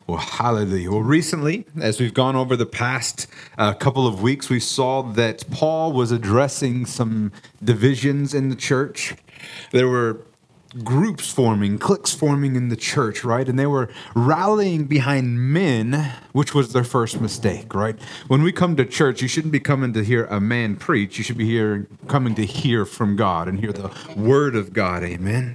Well, hallelujah. Well, recently, as we've gone over the past couple of weeks, we saw that Paul was addressing some divisions in the church. There were groups forming, cliques forming in the church, right? And they were rallying behind men, which was their first mistake, right? When we come to church, you shouldn't be coming to hear a man preach. You should be coming to hear from God and hear the word of God. Amen.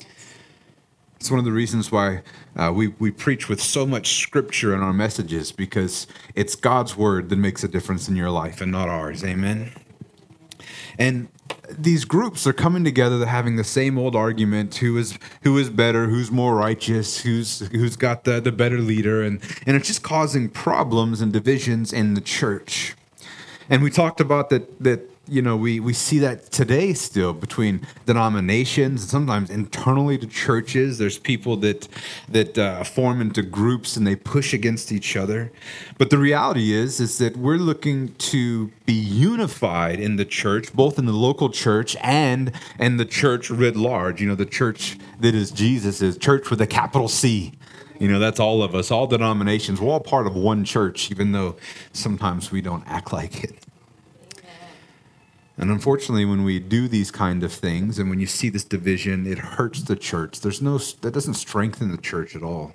It's one of the reasons why we preach with so much scripture in our messages, because it's God's word that makes a difference in your life and not ours. Amen. And these groups are coming together. They're having the same old argument: who is better, who's more righteous, who's got the better leader, and it's just causing problems and divisions in the church. And we talked about that. We see that today still between denominations and sometimes internally to churches. There's people that form into groups and they push against each other. But the reality is that we're looking to be unified in the church, both in the local church and the church writ large. The church that is Jesus' church with a capital C. That's all of us, all denominations. We're all part of one church, even though sometimes we don't act like it. And unfortunately, when we do these kind of things, and when you see this division, it hurts the church. That doesn't strengthen the church at all.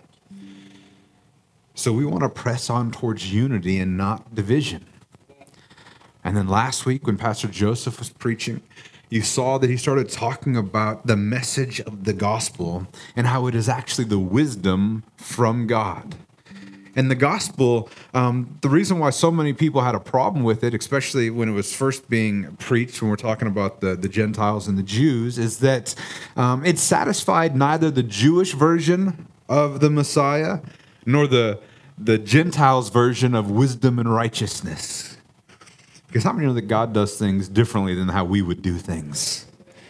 So we want to press on towards unity and not division. And then last week, when Pastor Joseph was preaching, you saw that he started talking about the message of the gospel and how it is actually the wisdom from God. And the gospel, the reason why so many people had a problem with it, especially when it was first being preached, when we're talking about the Gentiles and the Jews, is that it satisfied neither the Jewish version of the Messiah nor the Gentiles' version of wisdom and righteousness. Because how many know that God does things differently than how we would do things?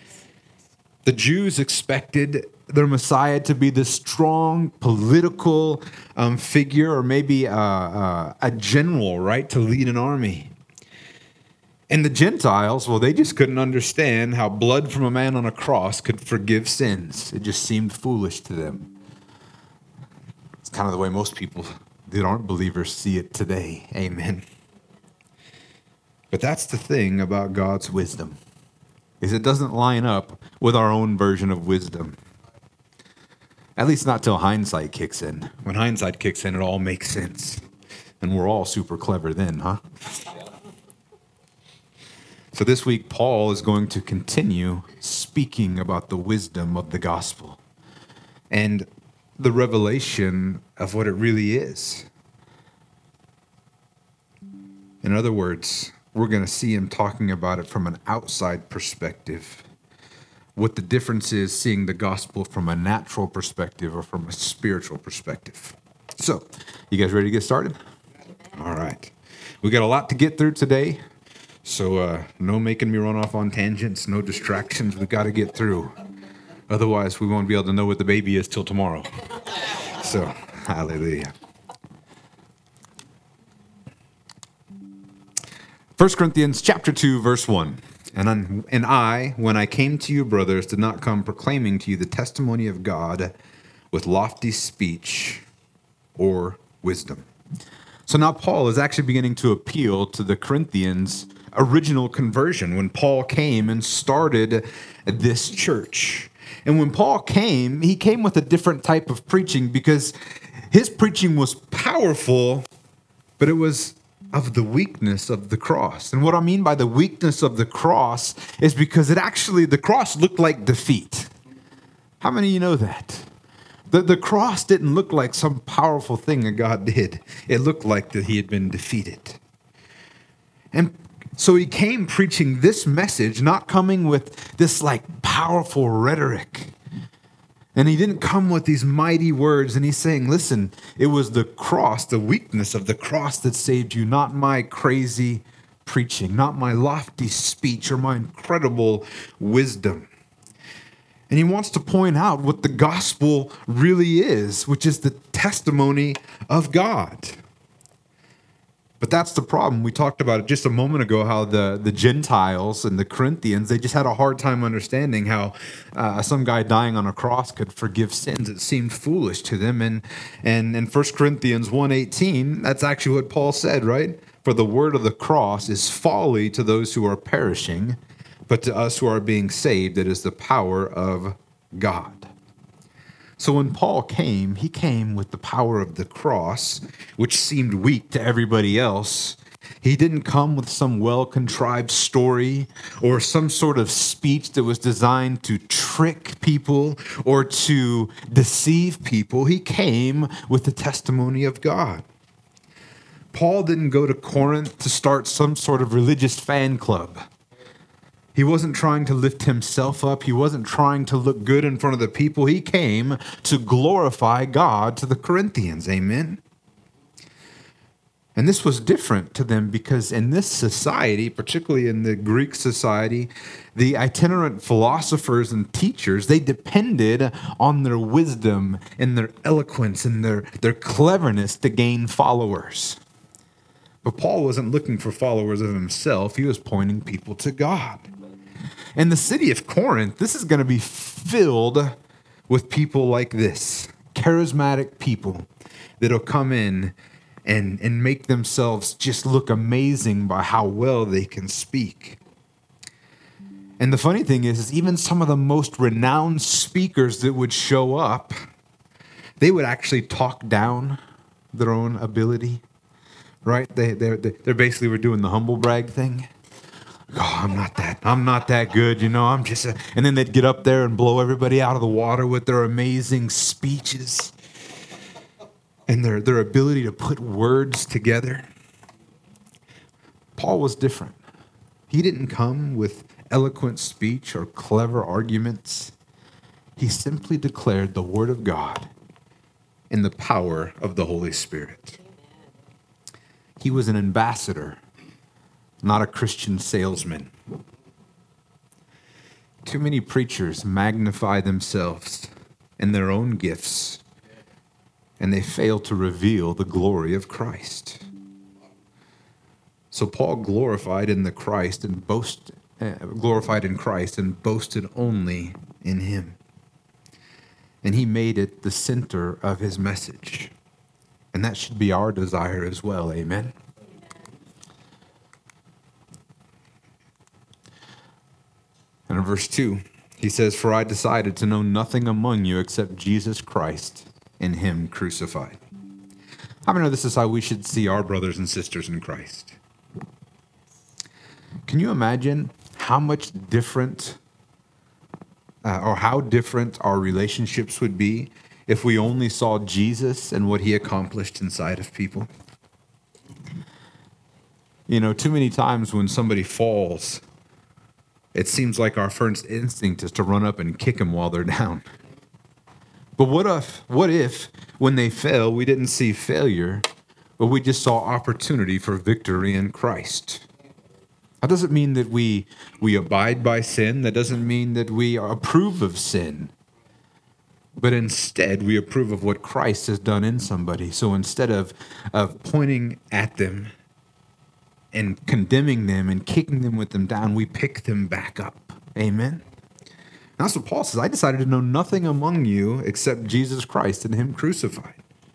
The Jews expected their Messiah to be this strong political figure, or maybe a general, right, to lead an army. And the Gentiles, well, they just couldn't understand how blood from a man on a cross could forgive sins. It just seemed foolish to them. It's kind of the way most people that aren't believers see it today. Amen. But that's the thing about God's wisdom, is it doesn't line up with our own version of wisdom. At least not till hindsight kicks in. When hindsight kicks in, it all makes sense. And we're all super clever then, huh? So this week, Paul is going to continue speaking about the wisdom of the gospel and the revelation of what it really is. In other words, we're going to see him talking about it from an outside perspective. What the difference is seeing the gospel from a natural perspective or from a spiritual perspective. So, you guys ready to get started? All right. We got a lot to get through today. So, no making me run off on tangents, no distractions. We got to get through. Otherwise, we won't be able to know what the baby is till tomorrow. So, hallelujah. 1 Corinthians chapter 2, verse 1. And I, when I came to you, brothers, did not come proclaiming to you the testimony of God with lofty speech or wisdom. So now Paul is actually beginning to appeal to the Corinthians' original conversion when Paul came and started this church. And when Paul came, he came with a different type of preaching, because his preaching was powerful, but it was of the weakness of the cross. And what I mean by the weakness of the cross is because the cross looked like defeat. How many of you know that? The cross didn't look like some powerful thing that God did. It looked like that he had been defeated. And so he came preaching this message, not coming with this like powerful rhetoric. And he didn't come with these mighty words, and he's saying, listen, it was the cross, the weakness of the cross that saved you, not my crazy preaching, not my lofty speech or my incredible wisdom. And he wants to point out what the gospel really is, which is the testimony of God. But that's the problem. We talked about it just a moment ago, how the Gentiles and the Corinthians, they just had a hard time understanding how some guy dying on a cross could forgive sins. It seemed foolish to them. And in 1 Corinthians 1:18, that's actually what Paul said, right? For the word of the cross is folly to those who are perishing, but to us who are being saved, it is the power of God. So when Paul came, he came with the power of the cross, which seemed weak to everybody else. He didn't come with some well-contrived story or some sort of speech that was designed to trick people or to deceive people. He came with the testimony of God. Paul didn't go to Corinth to start some sort of religious fan club. He wasn't trying to lift himself up. He wasn't trying to look good in front of the people. He came to glorify God to the Corinthians. Amen. And this was different to them because in this society, particularly in the Greek society, the itinerant philosophers and teachers, they depended on their wisdom and their eloquence and their cleverness to gain followers. But Paul wasn't looking for followers of himself. He was pointing people to God. In the city of Corinth, this is going to be filled with people like this, charismatic people that'll come in and make themselves just look amazing by how well they can speak. And the funny thing is even some of the most renowned speakers that would show up, they would actually talk down their own ability, right? They basically were doing the humble brag thing. Oh, I'm not that good, I'm just and then they'd get up there and blow everybody out of the water with their amazing speeches and their ability to put words together. Paul was different. He didn't come with eloquent speech or clever arguments. He simply declared the word of God in the power of the Holy Spirit. He was an ambassador, not a Christian salesman. Too many preachers magnify themselves and their own gifts, and they fail to reveal the glory of Christ. So Paul glorified in Christ and boasted only in him. And he made it the center of his message. And that should be our desire as well. Amen. And in verse 2, he says, "For I decided to know nothing among you except Jesus Christ and him crucified." How many know this is how we should see our brothers and sisters in Christ? Can you imagine how much different or how different our relationships would be if we only saw Jesus and what he accomplished inside of people? Too many times when somebody falls, it seems like our first instinct is to run up and kick them while they're down. But what if when they fell, we didn't see failure, but we just saw opportunity for victory in Christ? That doesn't mean that we abide by sin. That doesn't mean that we approve of sin. But instead, we approve of what Christ has done in somebody. So instead of pointing at them and condemning them and kicking them with them down, we pick them back up. Amen? That's what Paul says. I decided to know nothing among you except Jesus Christ and him crucified.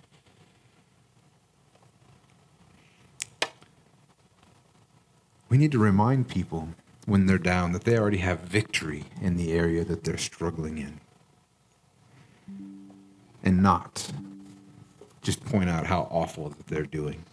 We need to remind people when they're down that they already have victory in the area that they're struggling in. And not just point out how awful that they're doing.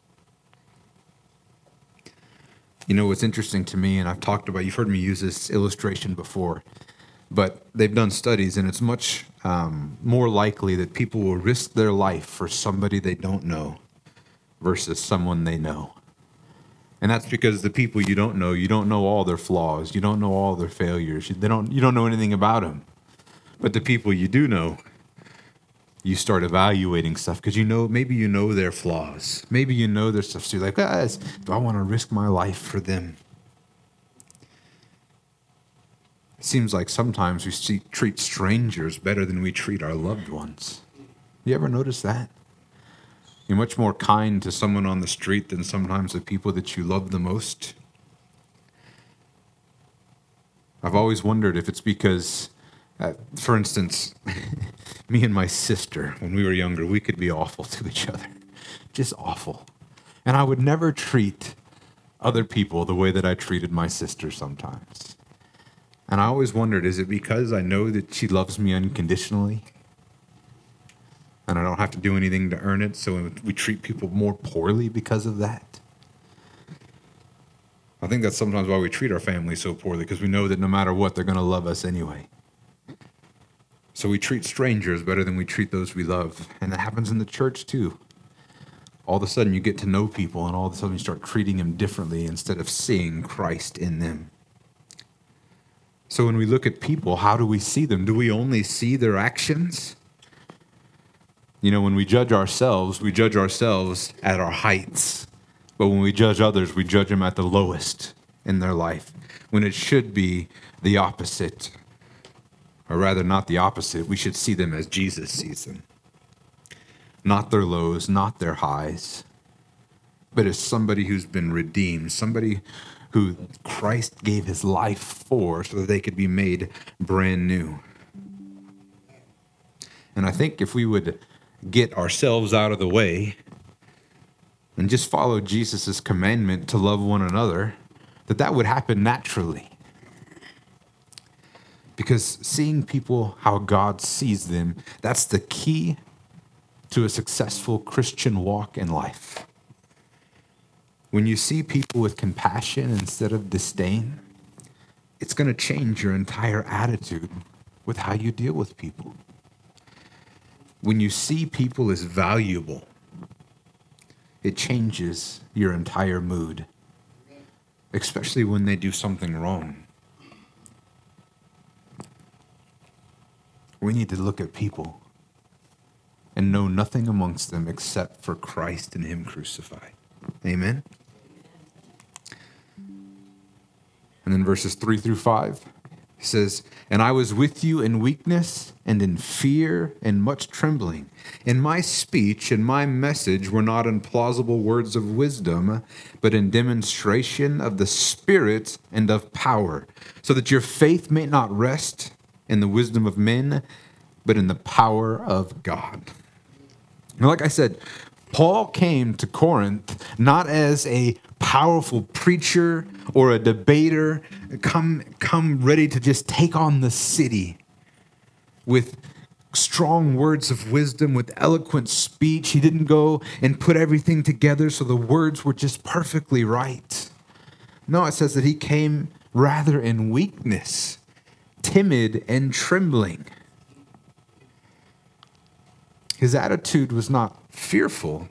What's interesting to me, and you've heard me use this illustration before, but they've done studies, and it's much more likely that people will risk their life for somebody they don't know versus someone they know. And that's because the people you don't know all their flaws, you don't know all their failures, you don't know anything about them. But the people you do know, you start evaluating stuff because maybe you know their flaws. Maybe you know their stuff. So you're like, do I want to risk my life for them? It seems like sometimes we treat strangers better than we treat our loved ones. You ever notice that? You're much more kind to someone on the street than sometimes the people that you love the most. I've always wondered if it's because, for instance, me and my sister, when we were younger, we could be awful to each other. Just awful. And I would never treat other people the way that I treated my sister sometimes. And I always wondered, is it because I know that she loves me unconditionally? And I don't have to do anything to earn it, so we treat people more poorly because of that? I think that's sometimes why we treat our family so poorly, because we know that no matter what, they're going to love us anyway. So we treat strangers better than we treat those we love. And that happens in the church too. All of a sudden you get to know people, and all of a sudden you start treating them differently instead of seeing Christ in them. So when we look at people, how do we see them? Do we only see their actions? You know, when we judge ourselves at our heights. But when we judge others, we judge them at the lowest in their life, when it should be the opposite. Or rather, not the opposite. We should see them as Jesus sees them. Not their lows, not their highs, but as somebody who's been redeemed, somebody who Christ gave his life for so that they could be made brand new. And I think if we would get ourselves out of the way and just follow Jesus' commandment to love one another, that would happen naturally. Because seeing people how God sees them, that's the key to a successful Christian walk in life. When you see people with compassion instead of disdain, it's going to change your entire attitude with how you deal with people. When you see people as valuable, it changes your entire mood, especially when they do something wrong. We need to look at people and know nothing amongst them except for Christ and him crucified. Amen? And then verses 3-5, he says, "And I was with you in weakness and in fear and much trembling. And my speech and my message were not in plausible words of wisdom, but in demonstration of the Spirit and of power, so that your faith may not rest in the wisdom of men, but in the power of God." Now, like I said, Paul came to Corinth not as a powerful preacher or a debater, come ready to just take on the city with strong words of wisdom, with eloquent speech. He didn't go and put everything together so the words were just perfectly right. No, it says that he came rather in weakness, timid and trembling. His attitude was not fearful.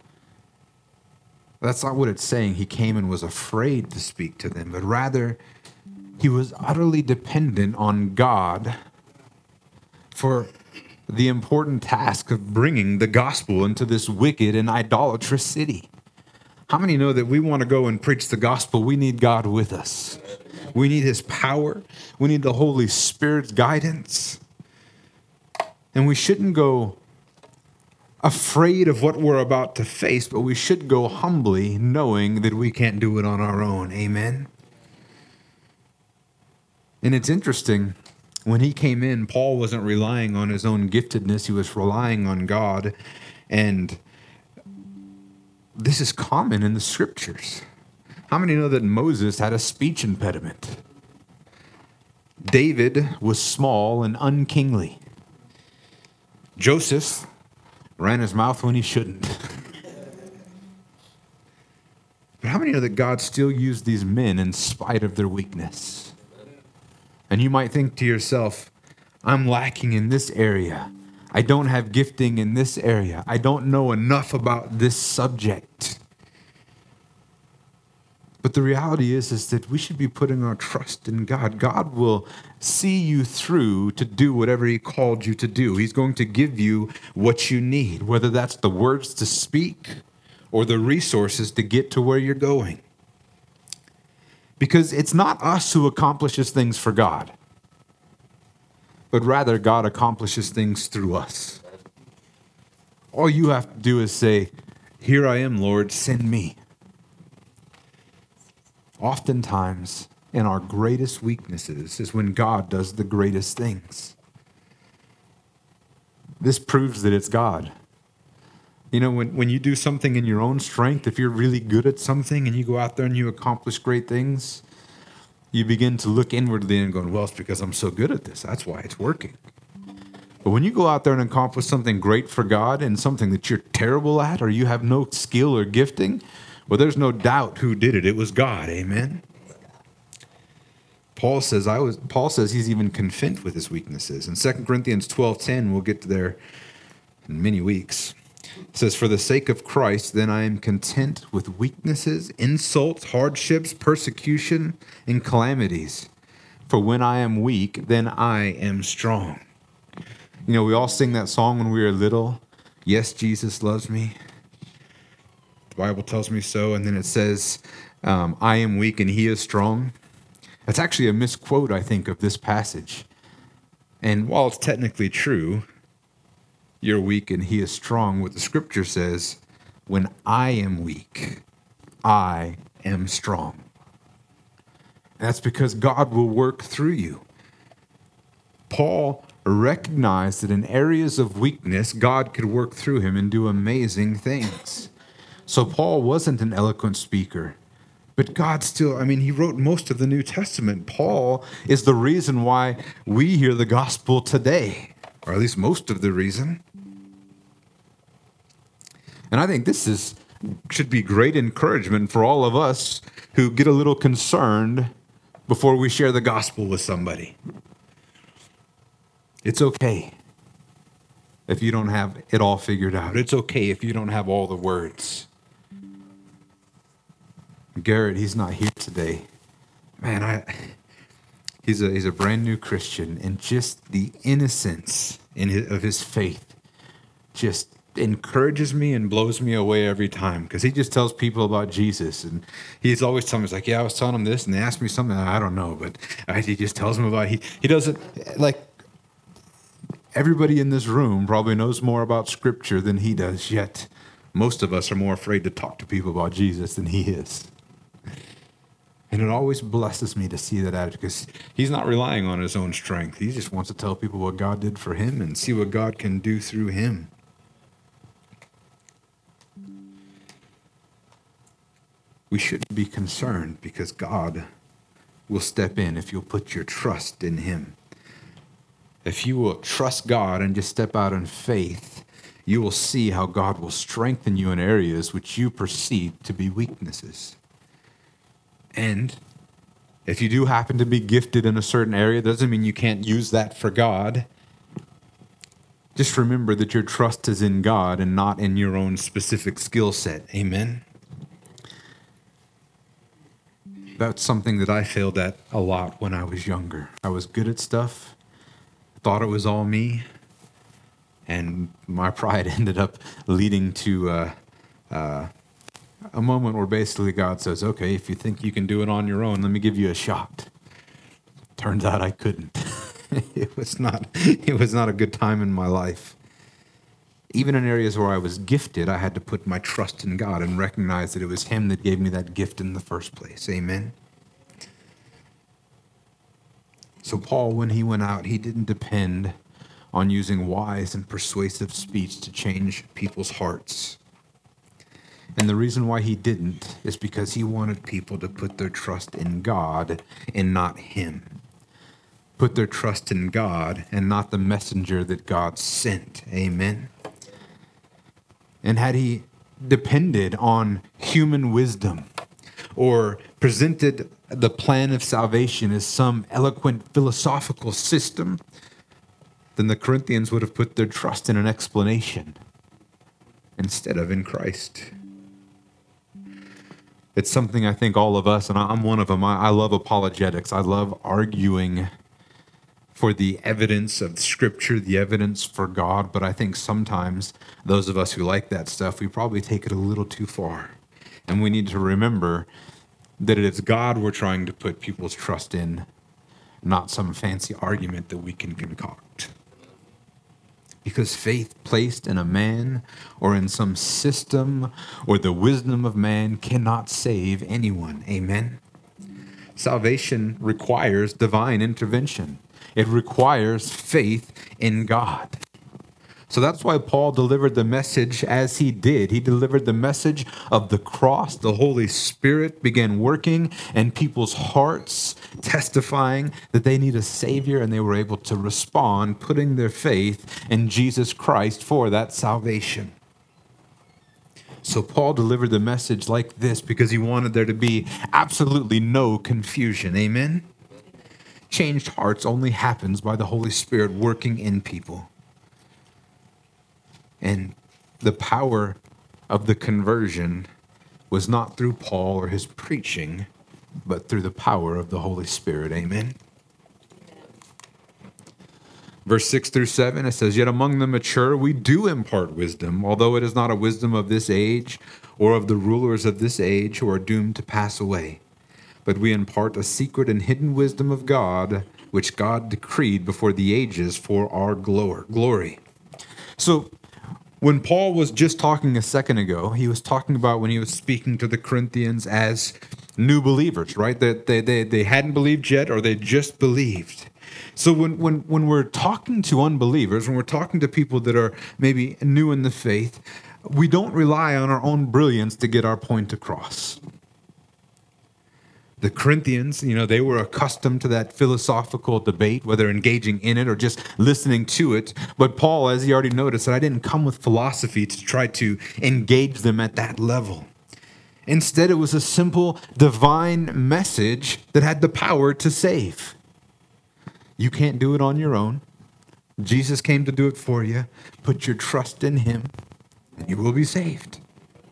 That's not what it's saying. He came and was afraid to speak to them, but rather he was utterly dependent on God for the important task of bringing the gospel into this wicked and idolatrous city. How many know that we want to go and preach the gospel? We need God with us. We need his power. We need the Holy Spirit's guidance. And we shouldn't go afraid of what we're about to face, but we should go humbly, knowing that we can't do it on our own. Amen? And it's interesting, when he came in, Paul wasn't relying on his own giftedness. He was relying on God. And this is common in the scriptures. How many know that Moses had a speech impediment? David was small and unkingly. Joseph ran his mouth when he shouldn't. But how many know that God still used these men in spite of their weakness? And you might think to yourself, I'm lacking in this area. I don't have gifting in this area. I don't know enough about this subject. But the reality is that we should be putting our trust in God. God will see you through to do whatever he called you to do. He's going to give you what you need, whether that's the words to speak or the resources to get to where you're going. Because it's not us who accomplishes things for God, but rather God accomplishes things through us. All you have to do is say, "Here I am, Lord, send me." Oftentimes, in our greatest weaknesses is when God does the greatest things. This proves that it's God. You know, when you do something in your own strength, if you're really good at something and you go out there and you accomplish great things, you begin to look inwardly and go, well, it's because I'm so good at this. That's why it's working. But when you go out there and accomplish something great for God and something that you're terrible at or you have no skill or gifting, well, there's no doubt who did it. It was God. Amen. Paul says he's even content with his weaknesses. In 2 Corinthians 12:10, we'll get to there in many weeks. It says, "For the sake of Christ, then I am content with weaknesses, insults, hardships, persecution, and calamities. For when I am weak, then I am strong." You know, we all sing that song when we were little. "Yes, Jesus loves me. The Bible tells me so." And then it says, "I am weak and he is strong." That's actually a misquote, I think, of this passage. And while it's technically true, you're weak and he is strong, what the scripture says, when I am weak, I am strong. And that's because God will work through you. Paul recognized that in areas of weakness, God could work through him and do amazing things. So Paul wasn't an eloquent speaker. But God still, he wrote most of the New Testament. Paul is the reason why we hear the gospel today, or at least most of the reason. And I think this should be great encouragement for all of us who get a little concerned before we share the gospel with somebody. It's okay if you don't have it all figured out. It's okay if you don't have all the words. Garrett, he's not here today. Man, he's a brand new Christian, and just the innocence of his faith just encourages me and blows me away every time, because he just tells people about Jesus, and he's always telling me, he's like, "Yeah, I was telling him this, and they asked me something, I don't know," but he just tells them about it. He doesn't, like, everybody in this room probably knows more about Scripture than he does, yet most of us are more afraid to talk to people about Jesus than he is. And it always blesses me to see that attitude, because he's not relying on his own strength. He just wants to tell people what God did for him and see what God can do through him. We shouldn't be concerned, because God will step in if you'll put your trust in him. If you will trust God and just step out in faith, you will see how God will strengthen you in areas which you perceive to be weaknesses. And if you do happen to be gifted in a certain area, doesn't mean you can't use that for God. Just remember that your trust is in God and not in your own specific skill set. Amen? That's something that I failed at a lot when I was younger. I was good at stuff, thought it was all me, and my pride ended up leading to a moment where basically God says, "Okay, if you think you can do it on your own, let me give you a shot." Turns out I couldn't. It was not a good time in my life. Even in areas where I was gifted, I had to put my trust in God and recognize that it was him that gave me that gift in the first place. Amen. So Paul, when he went out, he didn't depend on using wise and persuasive speech to change people's hearts. And the reason why he didn't is because he wanted people to put their trust in God and not him. Put their trust in God and not the messenger that God sent. Amen. And had he depended on human wisdom or presented the plan of salvation as some eloquent philosophical system, then the Corinthians would have put their trust in an explanation instead of in Christ. It's something I think all of us, and I'm one of them, I love apologetics. I love arguing for the evidence of Scripture, the evidence for God, but I think sometimes those of us who like that stuff, we probably take it a little too far. And we need to remember that it is God we're trying to put people's trust in, not some fancy argument that we can concoct. because faith placed in a man or in some system or the wisdom of man cannot save anyone. Amen. Salvation requires divine intervention. It requires faith in God. So that's why Paul delivered the message as he did. He delivered the message of the cross. The Holy Spirit began working in people's hearts, testifying that they need a Savior, and they were able to respond, putting their faith in Jesus Christ for that salvation. So Paul delivered the message like this because he wanted there to be absolutely no confusion. Amen? Changed hearts only happens by the Holy Spirit working in people. And the power of the conversion was not through Paul or his preaching, but through the power of the Holy Spirit. Amen. Verse 6 through 7, it says, "Yet among the mature we do impart wisdom, although it is not a wisdom of this age or of the rulers of this age who are doomed to pass away. But we impart a secret and hidden wisdom of God, which God decreed before the ages for our glory." So, when Paul was just talking a second ago, he was talking about when he was speaking to the Corinthians as new believers, right? That they hadn't believed yet, or they just believed. So when we're talking to unbelievers, when we're talking to people that are maybe new in the faith, we don't rely on our own brilliance to get our point across. The Corinthians, they were accustomed to that philosophical debate, whether engaging in it or just listening to it. But Paul, as he already noticed, said, I didn't come with philosophy to try to engage them at that level. Instead, it was a simple divine message that had the power to save. You can't do it on your own. Jesus came to do it for you. Put your trust in him, and you will be saved.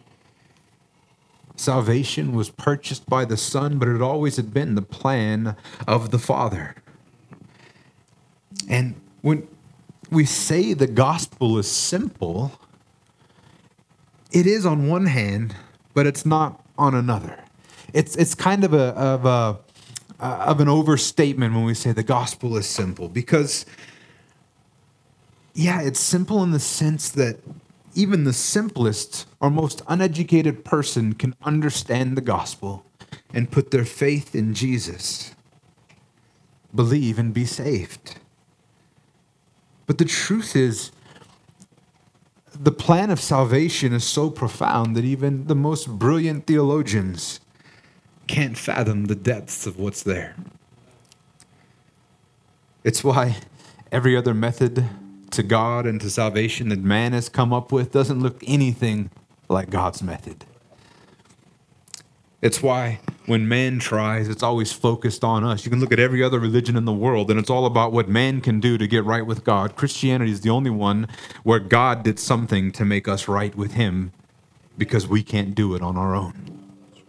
Salvation was purchased by the Son, but it always had been the plan of the Father. And when we say the gospel is simple, it is on one hand, but it's not on another. It's kind of an overstatement when we say the gospel is simple, because, it's simple in the sense that even the simplest or most uneducated person can understand the gospel and put their faith in Jesus, believe and be saved. But the truth is, the plan of salvation is so profound that even the most brilliant theologians can't fathom the depths of what's there. It's why every other method to God and to salvation that man has come up with doesn't look anything like God's method. It's why when man tries, it's always focused on us. You can look at every other religion in the world, and it's all about what man can do to get right with God. Christianity is the only one where God did something to make us right with him, because we can't do it on our own.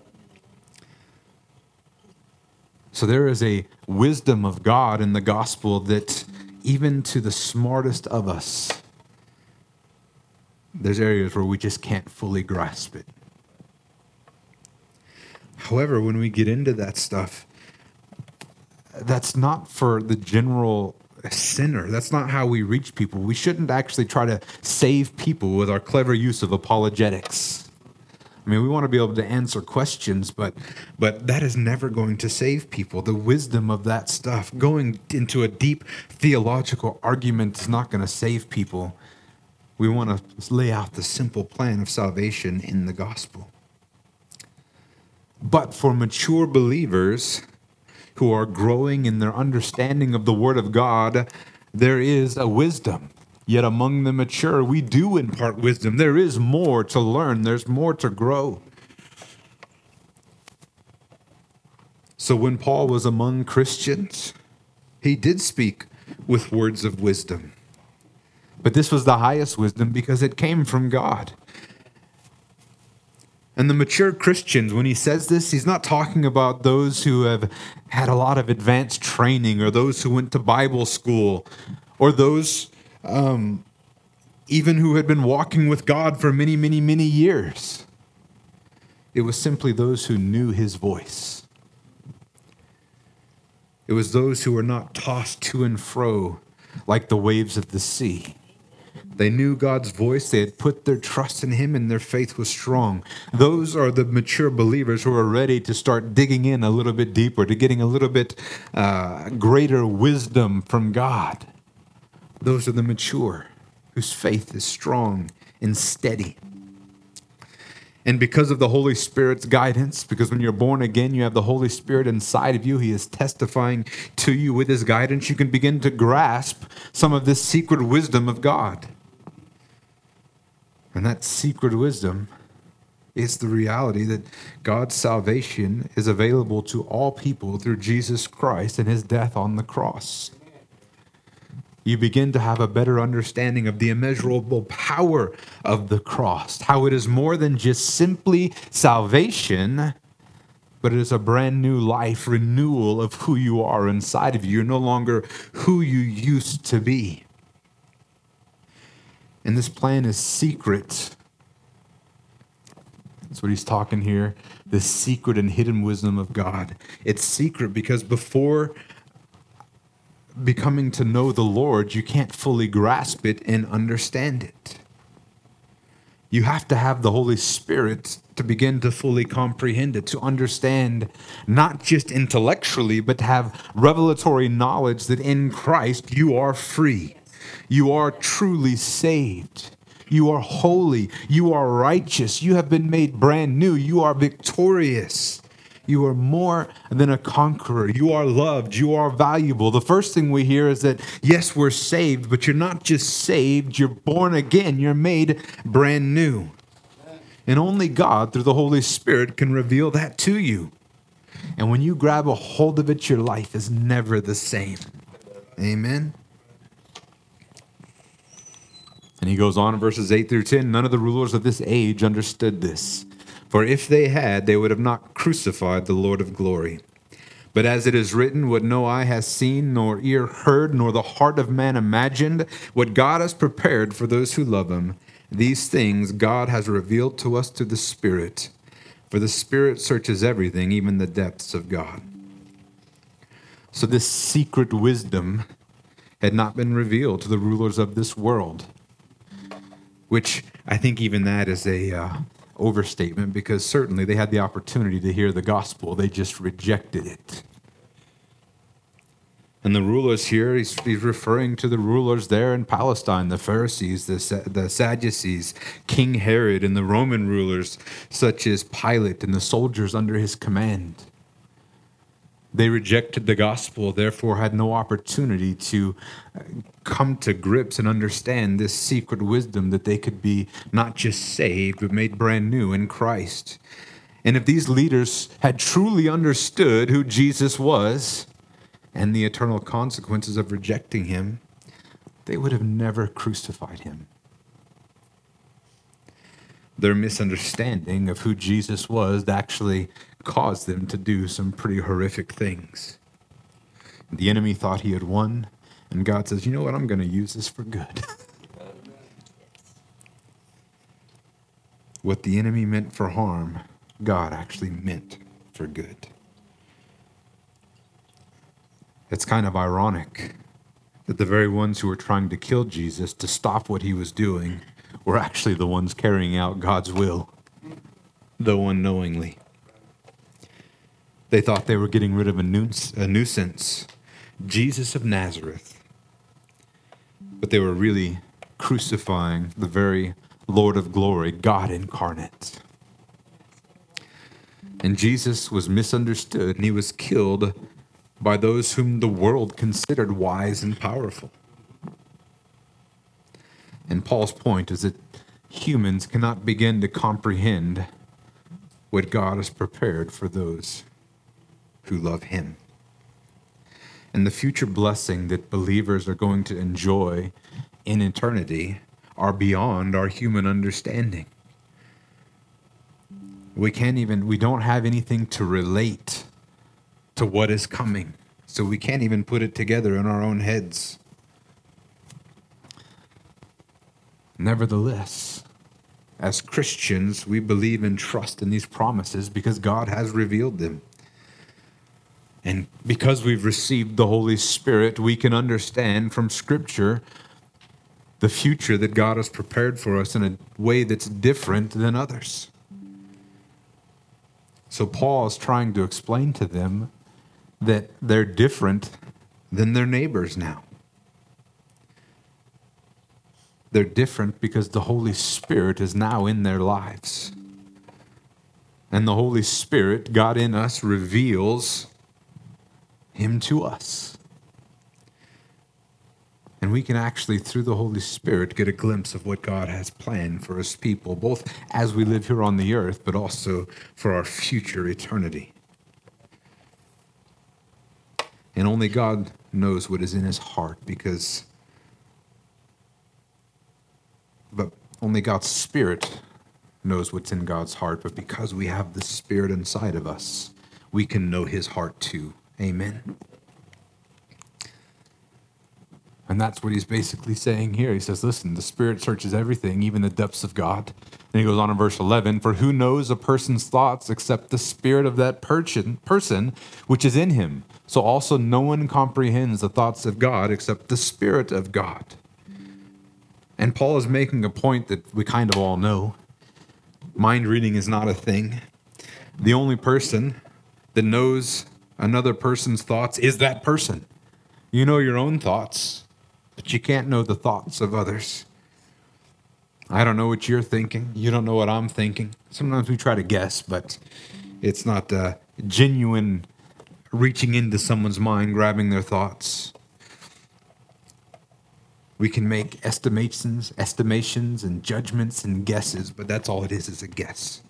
So there is a wisdom of God in the gospel that even to the smartest of us, there's areas where we just can't fully grasp it. However, when we get into that stuff, that's not for the general sinner. That's not how we reach people. We shouldn't actually try to save people with our clever use of apologetics. I mean, we want to be able to answer questions, but that is never going to save people. The wisdom of that stuff, going into a deep theological argument, is not going to save people. We want to lay out the simple plan of salvation in the gospel. But for mature believers who are growing in their understanding of the Word of God, there is a wisdom. Yet among the mature, we do impart wisdom. There is more to learn. There's more to grow. So when Paul was among Christians, he did speak with words of wisdom. But this was the highest wisdom because it came from God. And the mature Christians, when he says this, he's not talking about those who have had a lot of advanced training, or those who went to Bible school, or those even who had been walking with God for many, many, many years. It was simply those who knew his voice. It was those who were not tossed to and fro like the waves of the sea. They knew God's voice. They had put their trust in Him, and their faith was strong. Those are the mature believers who are ready to start digging in a little bit deeper, to getting a little bit greater wisdom from God. Those are the mature whose faith is strong and steady. And because of the Holy Spirit's guidance, because when you're born again, you have the Holy Spirit inside of you. He is testifying to you with His guidance. You can begin to grasp some of this secret wisdom of God. And that secret wisdom is the reality that God's salvation is available to all people through Jesus Christ and His death on the cross. You begin to have a better understanding of the immeasurable power of the cross, how it is more than just simply salvation, but it is a brand new life, renewal of who you are inside of you. You're no longer who you used to be. And this plan is secret. That's what he's talking here, the secret and hidden wisdom of God. It's secret because before becoming to know the Lord, you can't fully grasp it and understand it. You have to have the Holy Spirit to begin to fully comprehend it, to understand not just intellectually, but to have revelatory knowledge that in Christ you are free. You are truly saved. You are holy. You are righteous. You have been made brand new. You are victorious. You are more than a conqueror. You are loved. You are valuable. The first thing we hear is that, yes, we're saved, but you're not just saved. You're born again. You're made brand new. And only God, through the Holy Spirit, can reveal that to you. And when you grab a hold of it, your life is never the same. Amen. And he goes on in verses 8 through 10, none of the rulers of this age understood this. For if they had, they would have not crucified the Lord of glory. But as it is written, what no eye has seen, nor ear heard, nor the heart of man imagined, what God has prepared for those who love Him, these things God has revealed to us through the Spirit. For the Spirit searches everything, even the depths of God. So this secret wisdom had not been revealed to the rulers of this world, which I think even that is a overstatement, because certainly they had the opportunity to hear the gospel. They just rejected it. And the rulers here, he's referring to the rulers there in Palestine, the Pharisees, the Sadducees, King Herod, and the Roman rulers such as Pilate and the soldiers under his command. They rejected the gospel, therefore had no opportunity to come to grips and understand this secret wisdom that they could be not just saved, but made brand new in Christ. And if these leaders had truly understood who Jesus was and the eternal consequences of rejecting Him, they would have never crucified Him. Their misunderstanding of who Jesus was actually caused them to do some pretty horrific things. The enemy thought he had won, and God says, you know what, I'm going to use this for good. What the enemy meant for harm, God actually meant for good. It's kind of ironic that the very ones who were trying to kill Jesus to stop what He was doing were actually the ones carrying out God's will, though unknowingly. They thought they were getting rid of a nuisance, Jesus of Nazareth. But they were really crucifying the very Lord of glory, God incarnate. And Jesus was misunderstood, and He was killed by those whom the world considered wise and powerful. And Paul's point is that humans cannot begin to comprehend what God has prepared for those who love Him. And the future blessing that believers are going to enjoy in eternity are beyond our human understanding. We don't have anything to relate to what is coming, so we can't even put it together in our own heads. Nevertheless, as Christians, we believe and trust in these promises because God has revealed them. And because we've received the Holy Spirit, we can understand from Scripture the future that God has prepared for us in a way that's different than others. So Paul is trying to explain to them that they're different than their neighbors now. They're different because the Holy Spirit is now in their lives. And the Holy Spirit, God in us, reveals Him to us. And we can actually, through the Holy Spirit, get a glimpse of what God has planned for His people, both as we live here on the earth, but also for our future eternity. And only God knows what is in His heart, but only God's Spirit knows what's in God's heart. But because we have the Spirit inside of us, we can know His heart too. Amen. And that's what he's basically saying here. He says, listen, the Spirit searches everything, even the depths of God. And he goes on in verse 11, for who knows a person's thoughts except the spirit of that person which is in him? So also no one comprehends the thoughts of God except the Spirit of God. And Paul is making a point that we kind of all know. Mind reading is not a thing. The only person that knows another person's thoughts is that person. You know your own thoughts, but you can't know the thoughts of others. I don't know what you're thinking. You don't know what I'm thinking. Sometimes we try to guess, but it's not genuine reaching into someone's mind, grabbing their thoughts. We can make estimations and judgments and guesses, but that's all it is a guess.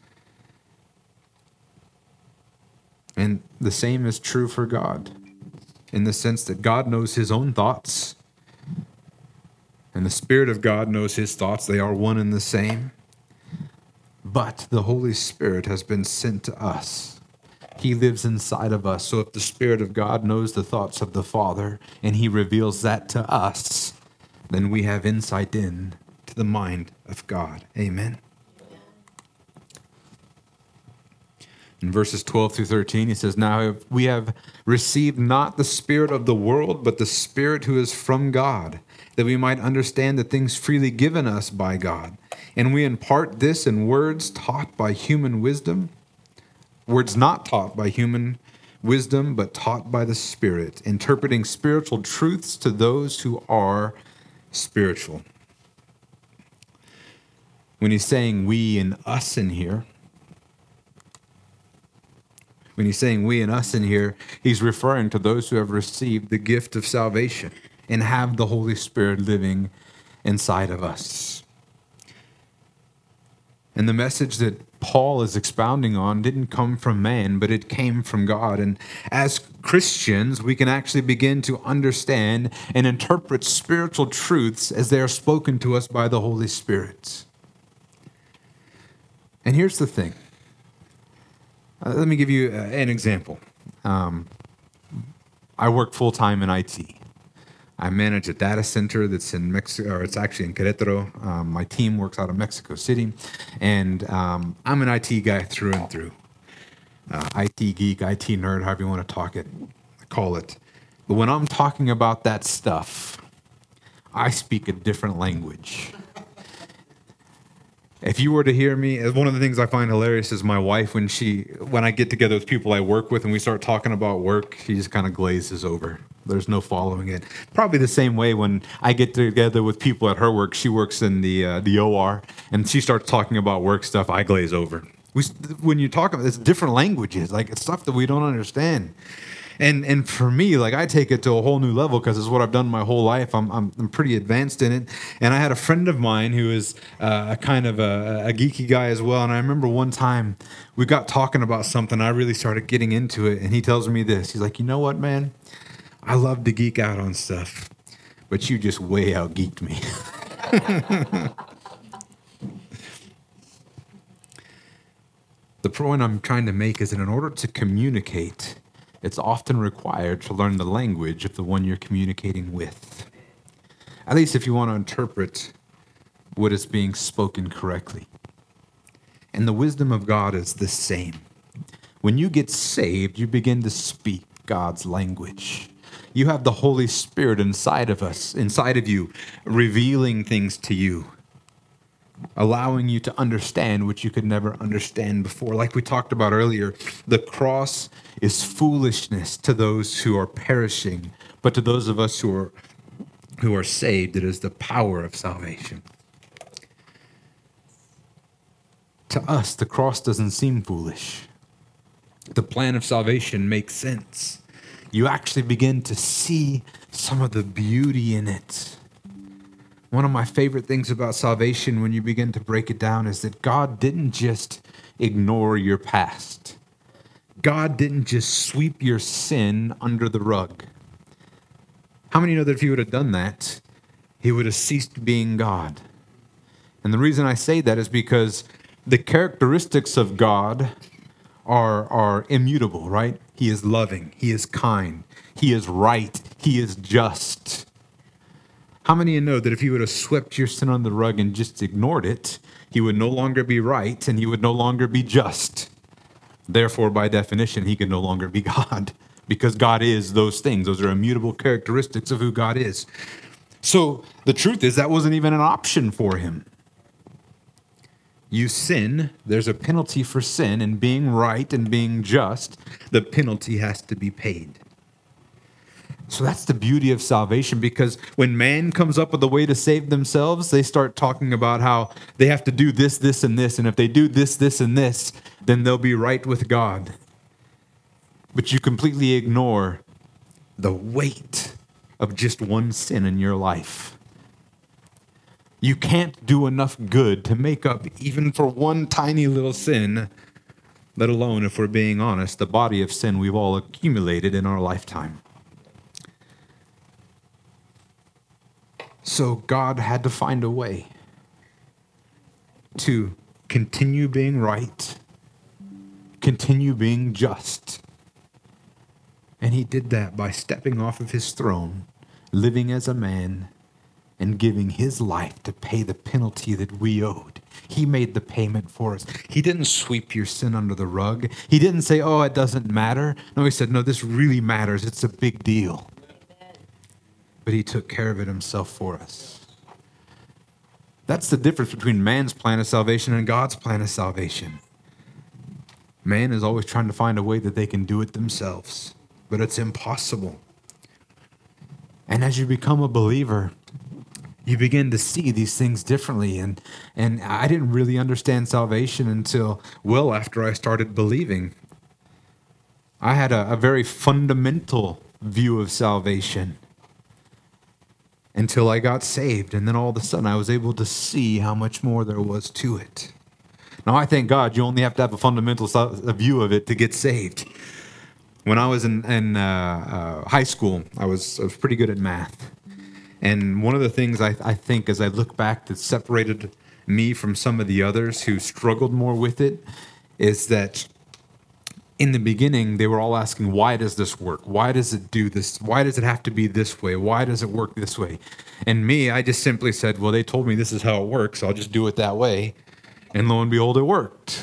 And the same is true for God, in the sense that God knows His own thoughts, and the Spirit of God knows His thoughts. They are one and the same. But the Holy Spirit has been sent to us. He lives inside of us. So if the Spirit of God knows the thoughts of the Father, and He reveals that to us, then we have insight in to the mind of God. Amen. In verses 12 through 13, he says, now we have received not the spirit of the world, but the Spirit who is from God, that we might understand the things freely given us by God. And we impart this in words taught by human wisdom, words not taught by human wisdom, but taught by the Spirit, interpreting spiritual truths to those who are spiritual. When he's saying we and us in here, he's referring to those who have received the gift of salvation and have the Holy Spirit living inside of us. And the message that Paul is expounding on didn't come from man, but it came from God. And as Christians, we can actually begin to understand and interpret spiritual truths as they are spoken to us by the Holy Spirit. And here's the thing. Let me give you an example. I work full-time in IT. I manage a data center that's in Mexico, or it's actually in Querétaro. My team works out of Mexico City, and I'm an IT guy through and through. IT geek, IT nerd, however you want to call it. But when I'm talking about that stuff, I speak a different language. If you were to hear me, one of the things I find hilarious is my wife, when I get together with people I work with and we start talking about work, she just kind of glazes over. There's no following it. Probably the same way when I get together with people at her work. She works in the OR, and she starts talking about work stuff, I glaze over. When you talk about it's different languages, like it's stuff that we don't understand. And for me, like I take it to a whole new level because it's what I've done my whole life. I'm pretty advanced in it. And I had a friend of mine who is a kind of a geeky guy as well. And I remember one time we got talking about something. I really started getting into it. And he tells me this. He's like, you know what, man? I love to geek out on stuff, but you just way out geeked me. The point I'm trying to make is that in order to communicate, it's often required to learn the language of the one you're communicating with. At least if you want to interpret what is being spoken correctly. And the wisdom of God is the same. When you get saved, you begin to speak God's language. You have the Holy Spirit inside of us, inside of you, revealing things to you, allowing you to understand what you could never understand before. Like we talked about earlier, the cross is foolishness to those who are perishing, but to those of us who are saved, it is the power of salvation. To us, the cross doesn't seem foolish. The plan of salvation makes sense. You actually begin to see some of the beauty in it. One of my favorite things about salvation, when you begin to break it down, is that God didn't just ignore your past. God didn't just sweep your sin under the rug. How many know that if he would have done that, he would have ceased being God? And the reason I say that is because the characteristics of God are immutable, right? He is loving. He is kind. He is right. He is just. How many of you know that if he would have swept your sin on the rug and just ignored it, he would no longer be right and he would no longer be just? Therefore, by definition, he can no longer be God, because God is those things. Those are immutable characteristics of who God is. So the truth is that wasn't even an option for him. You sin, there's a penalty for sin, and being right and being just, the penalty has to be paid. So that's the beauty of salvation, because when man comes up with a way to save themselves, they start talking about how they have to do this, this, and this, and if they do this, this, and this, then they'll be right with God. But you completely ignore the weight of just one sin in your life. You can't do enough good to make up even for one tiny little sin, let alone, if we're being honest, the body of sin we've all accumulated in our lifetime. So God had to find a way to continue being right, continue being just. And he did that by stepping off of his throne, living as a man, and giving his life to pay the penalty that we owed. He made the payment for us. He didn't sweep your sin under the rug. He didn't say, oh, it doesn't matter. No, he said, no, this really matters. It's a big deal. But he took care of it himself for us. That's the difference between man's plan of salvation and God's plan of salvation. Man is always trying to find a way that they can do it themselves, but it's impossible. And as you become a believer, you begin to see these things differently. And I didn't really understand salvation until well after I started believing. I had a very fundamental view of salvation until I got saved. And then all of a sudden I was able to see how much more there was to it. Now, I thank God you only have to have a fundamental view of it to get saved. When I was in high school, I was pretty good at math. And one of the things I think as I look back that separated me from some of the others who struggled more with it is that in the beginning, they were all asking, why does this work? Why does it do this? Why does it have to be this way? Why does it work this way? And me, I just simply said, well, they told me this is how it works. I'll just do it that way. And lo and behold, it worked.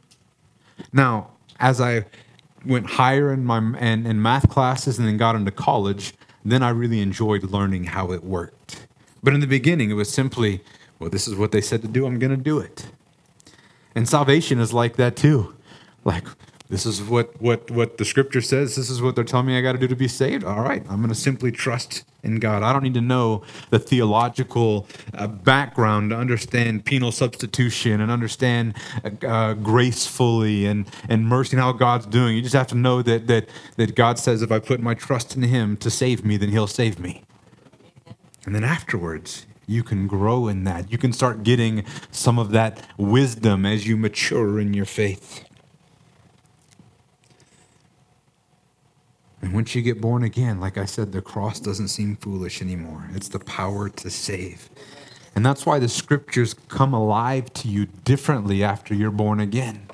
Now, as I went higher in math classes and then got into college, then I really enjoyed learning how it worked. But in the beginning, it was simply, well, this is what they said to do, I'm going to do it. And salvation is like that too. Like, this is what the scripture says, this is what they're telling me I got to do to be saved. All right, I'm going to simply trust in God. I don't need to know the theological background to understand penal substitution and understand grace fully and mercy and how God's doing. You just have to know that God says if I put my trust in him to save me, then he'll save me. And then afterwards, you can grow in that. You can start getting some of that wisdom as you mature in your faith. And once you get born again, like I said, the cross doesn't seem foolish anymore. It's the power to save. And that's why the scriptures come alive to you differently after you're born again.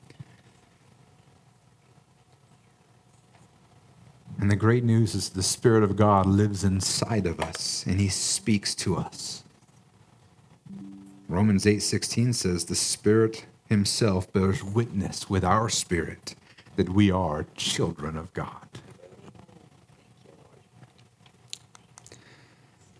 And the great news is the Spirit of God lives inside of us, and he speaks to us. Romans 8:16 says, the Spirit himself bears witness with our spirit that we are children of God.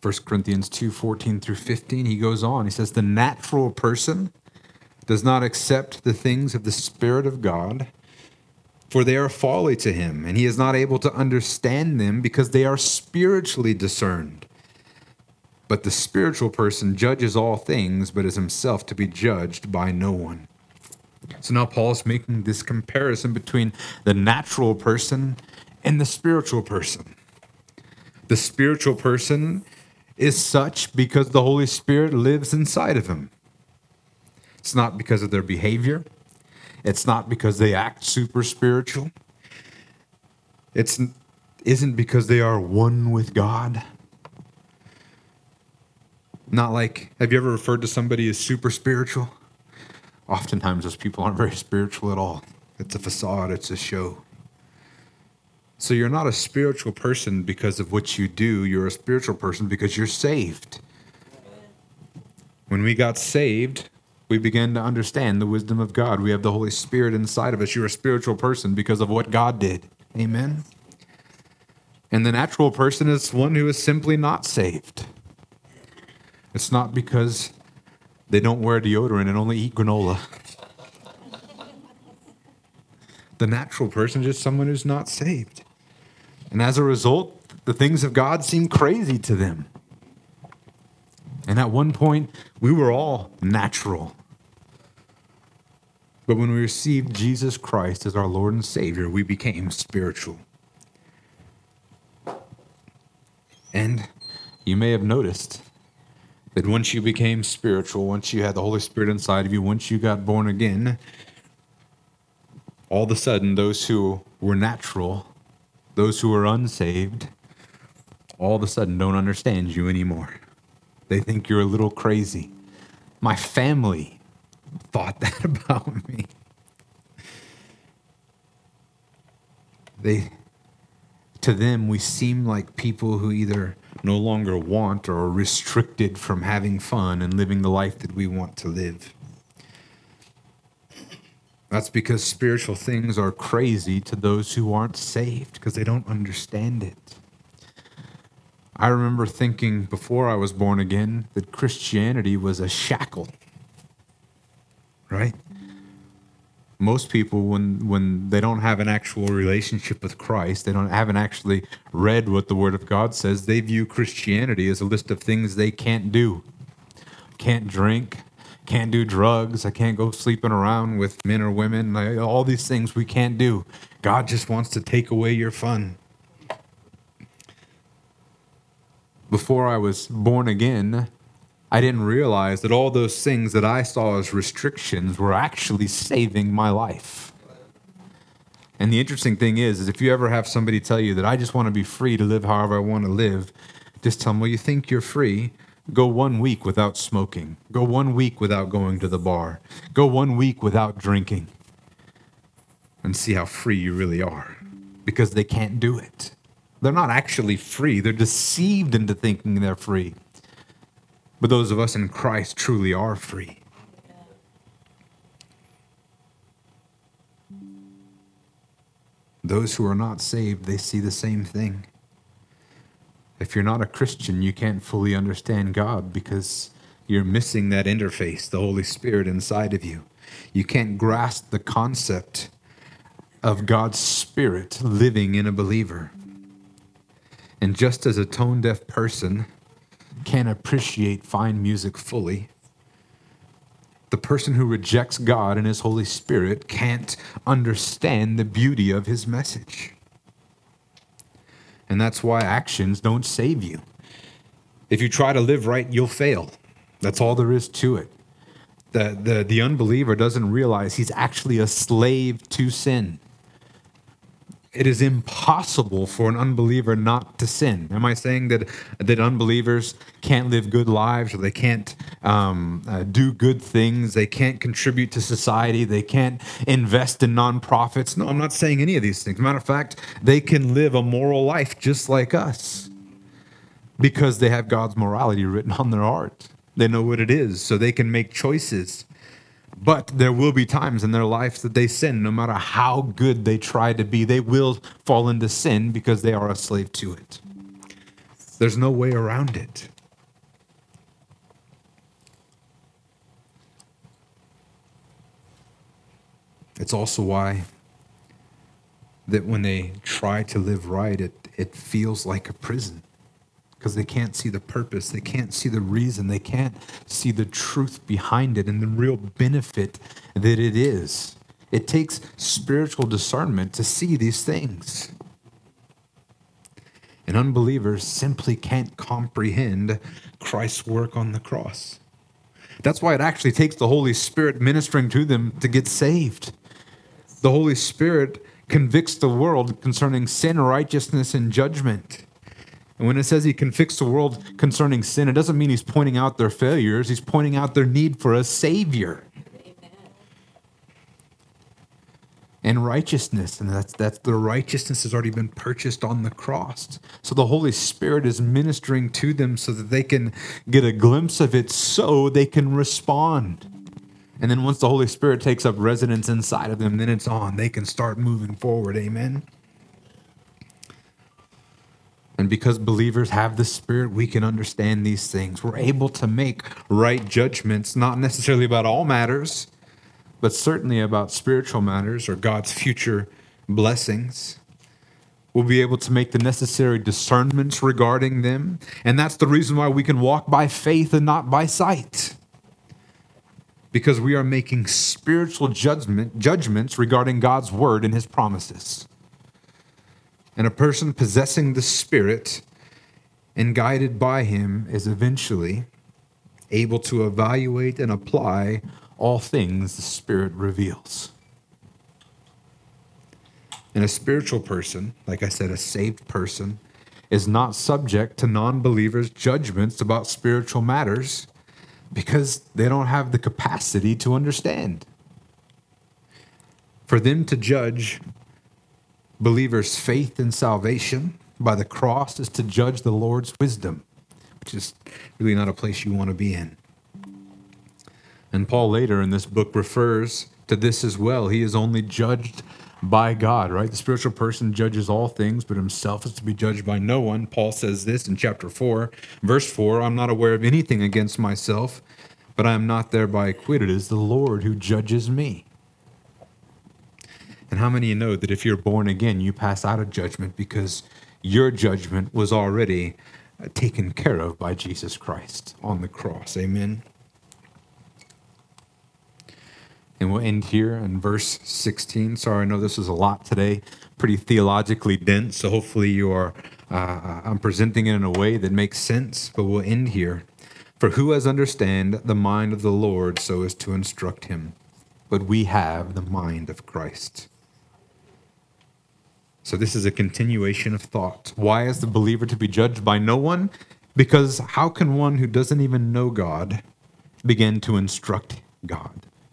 1 Corinthians 2:14 through 15, he goes on. He says, the natural person does not accept the things of the Spirit of God, for they are folly to him, and he is not able to understand them because they are spiritually discerned. But the spiritual person judges all things, but is himself to be judged by no one. So now Paul's making this comparison between the natural person and the spiritual person. The spiritual person is such because the Holy Spirit lives inside of him. It's not because of their behavior. It's not because they act super spiritual. It isn't because they are one with God. Not like, have you ever referred to somebody as super spiritual? Oftentimes those people aren't very spiritual at all. It's a facade, it's a show. So you're not a spiritual person because of what you do. You're a spiritual person because you're saved. When we got saved, we began to understand the wisdom of God. We have the Holy Spirit inside of us. You're a spiritual person because of what God did. Amen? And the natural person is one who is simply not saved. It's not because they don't wear deodorant and only eat granola. The natural person is just someone who's not saved. And as a result, the things of God seem crazy to them. And at one point, we were all natural. But when we received Jesus Christ as our Lord and Savior, we became spiritual. And you may have noticed that once you became spiritual, once you had the Holy Spirit inside of you, once you got born again, all of a sudden, those who were natural, those who were unsaved, all of a sudden don't understand you anymore. They think you're a little crazy. My family thought that about me. To them, we seem like people who either no longer want or are restricted from having fun and living the life that we want to live. That's because spiritual things are crazy to those who aren't saved because they don't understand it. I remember thinking before I was born again that Christianity was a shackle, right? Most people, when they don't have an actual relationship with Christ, haven't actually read what the Word of God says, they view Christianity as a list of things they can't do. Can't drink, can't do drugs, I can't go sleeping around with men or women, all these things we can't do. God just wants to take away your fun. Before I was born again, I didn't realize that all those things that I saw as restrictions were actually saving my life. And the interesting thing is if you ever have somebody tell you that I just want to be free to live however I want to live, just tell them, well, you think you're free? Go 1 week without smoking. Go 1 week without going to the bar. Go 1 week without drinking. And see how free you really are. Because they can't do it. They're not actually free. They're deceived into thinking they're free. But those of us in Christ truly are free. Those who are not saved, they see the same thing. If you're not a Christian, you can't fully understand God because you're missing that interface, the Holy Spirit inside of you. You can't grasp the concept of God's Spirit living in a believer. And just as a tone-deaf person can't appreciate fine music fully, the person who rejects God and His Holy Spirit can't understand the beauty of His message. And that's why actions don't save you. If you try to live right, you'll fail. That's all there is to it. The unbeliever doesn't realize he's actually a slave to sin. It is impossible for an unbeliever not to sin. Am I saying that unbelievers can't live good lives or they can't do good things? They can't contribute to society. They can't invest in nonprofits. No, I'm not saying any of these things. Matter of fact, they can live a moral life just like us because they have God's morality written on their heart. They know what it is, so they can make choices. But there will be times in their life that they sin. No matter how good they try to be, they will fall into sin because they are a slave to it. There's no way around it. It's also why that when they try to live right, it feels like a prison, because they can't see the purpose, they can't see the reason, they can't see the truth behind it and the real benefit that it is. It takes spiritual discernment to see these things. And unbelievers simply can't comprehend Christ's work on the cross. That's why it actually takes the Holy Spirit ministering to them to get saved. The Holy Spirit convicts the world concerning sin, righteousness, and judgment. And when it says he convicts the world concerning sin, it doesn't mean he's pointing out their failures. He's pointing out their need for a Savior. And righteousness, and that's the righteousness has already been purchased on the cross. So the Holy Spirit is ministering to them so that they can get a glimpse of it, so they can respond. And then once the Holy Spirit takes up residence inside of them, then it's on. They can start moving forward. Amen. And because believers have the Spirit, we can understand these things. We're able to make right judgments, not necessarily about all matters, but certainly about spiritual matters or God's future blessings. We'll be able to make the necessary discernments regarding them. And that's the reason why we can walk by faith and not by sight. Because we are making spiritual judgments regarding God's word and his promises. And a person possessing the Spirit and guided by him is eventually able to evaluate and apply all things the Spirit reveals. And a spiritual person, like I said, a saved person, is not subject to non-believers' judgments about spiritual matters because they don't have the capacity to understand. For them to judge believers' faith and salvation by the cross is to judge the Lord's wisdom, which is really not a place you want to be in. And Paul later in this book refers to this as well. He is only judged by God, right? The spiritual person judges all things, but himself is to be judged by no one. Paul says this in chapter 4, verse 4, I'm not aware of anything against myself, but I am not thereby acquitted. It is the Lord who judges me. And how many of you know that if you're born again, you pass out of judgment because your judgment was already taken care of by Jesus Christ on the cross? Amen. And we'll end here in verse 16. Sorry, I know this is a lot today, pretty theologically dense, so hopefully you are, I'm presenting it in a way that makes sense, but we'll end here. For who has understand the mind of the Lord so as to instruct him? But we have the mind of Christ. So this is a continuation of thought. Why is the believer to be judged by no one? Because how can one who doesn't even know God begin to instruct God?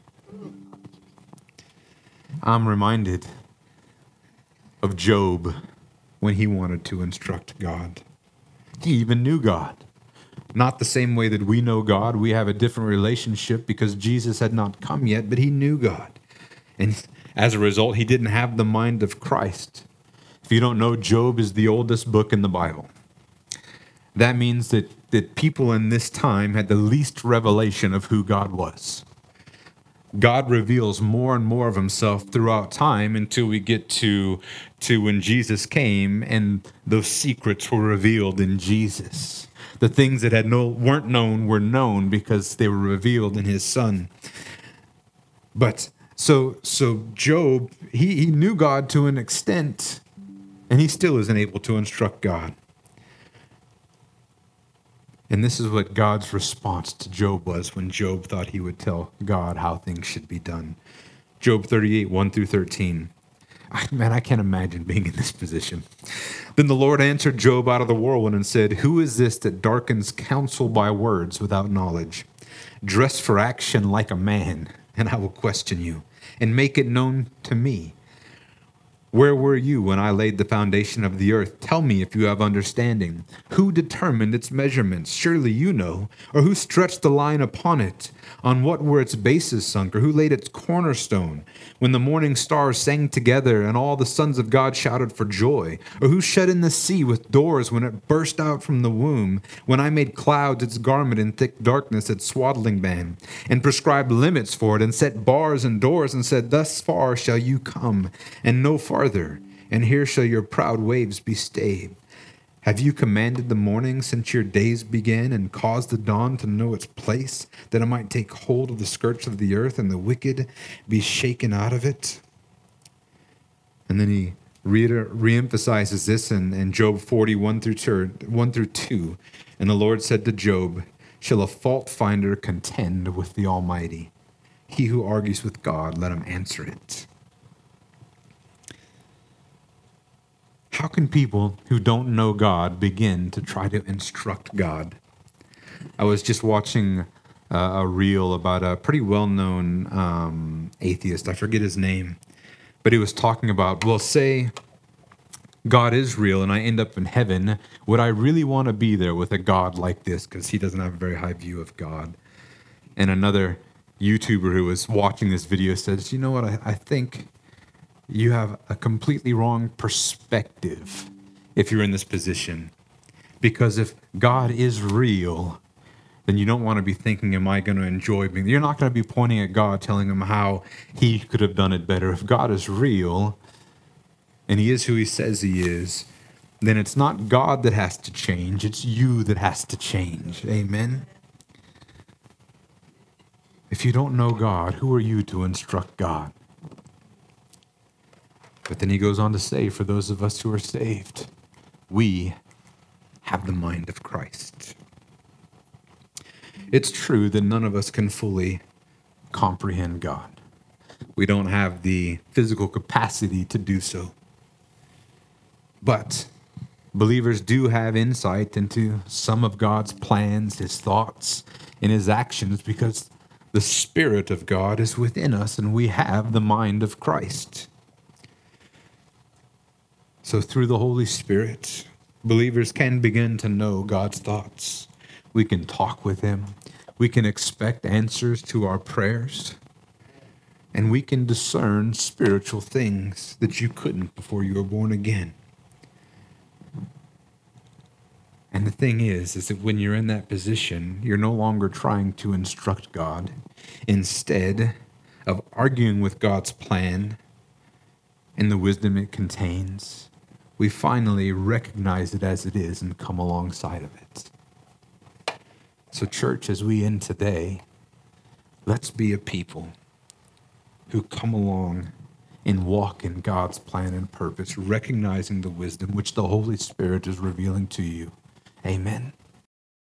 I'm reminded of Job when he wanted to instruct God. He even knew God. Not the same way that we know God. We have a different relationship because Jesus had not come yet, but he knew God. And as a result, he didn't have the mind of Christ. If you don't know, Job is the oldest book in the Bible. That means that people in this time had the least revelation of who God was. God reveals more and more of himself throughout time until we get to when Jesus came and those secrets were revealed in Jesus. The things that weren't known were known because they were revealed in his Son. But so Job, he knew God to an extent, and he still isn't able to instruct God. And this is what God's response to Job was when Job thought he would tell God how things should be done. Job 38, 1 through 13. Man, I can't imagine being in this position. Then the Lord answered Job out of the whirlwind and said, who is this that darkens counsel by words without knowledge? Dress for action like a man, and I will question you, and make it known to me. Where were you when I laid the foundation of the earth? Tell me if you have understanding. Who determined its measurements? Surely you know. Or who stretched the line upon it? On what were its bases sunk? Or who laid its cornerstone? When the morning stars sang together and all the sons of God shouted for joy? Or who shut in the sea with doors when it burst out from the womb? When I made clouds its garment and thick darkness its swaddling band, and prescribed limits for it, and set bars and doors, and said, Thus far shall you come, and no farther, and here shall your proud waves be stayed. Have you commanded the morning since your days began, and caused the dawn to know its place, that it might take hold of the skirts of the earth, and the wicked be shaken out of it? And then he reemphasizes this in Job 40, 1 through 2. And the Lord said to Job, Shall a fault finder contend with the Almighty? He who argues with God, let him answer it. How can people who don't know God begin to try to instruct God? I was just watching a reel about a pretty well-known atheist. I forget his name. But he was talking about, well, say God is real and I end up in heaven. Would I really want to be there with a God like this? Because he doesn't have a very high view of God. And another YouTuber who was watching this video says, you know what, I think you have a completely wrong perspective if you're in this position. Because if God is real, then you don't want to be thinking, am I going to enjoy being? You're not going to be pointing at God, telling him how he could have done it better. If God is real, and he is who he says he is, then it's not God that has to change, it's you that has to change. Amen? If you don't know God, who are you to instruct God? But then he goes on to say, for those of us who are saved, we have the mind of Christ. It's true that none of us can fully comprehend God. We don't have the physical capacity to do so. But believers do have insight into some of God's plans, his thoughts, and his actions because the Spirit of God is within us and we have the mind of Christ. So through the Holy Spirit, believers can begin to know God's thoughts. We can talk with him. We can expect answers to our prayers. And we can discern spiritual things that you couldn't before you were born again. And the thing is that when you're in that position, you're no longer trying to instruct God. Instead of arguing with God's plan and the wisdom it contains, we finally recognize it as it is and come alongside of it. So church, as we end today, let's be a people who come along and walk in God's plan and purpose, recognizing the wisdom which the Holy Spirit is revealing to you. Amen.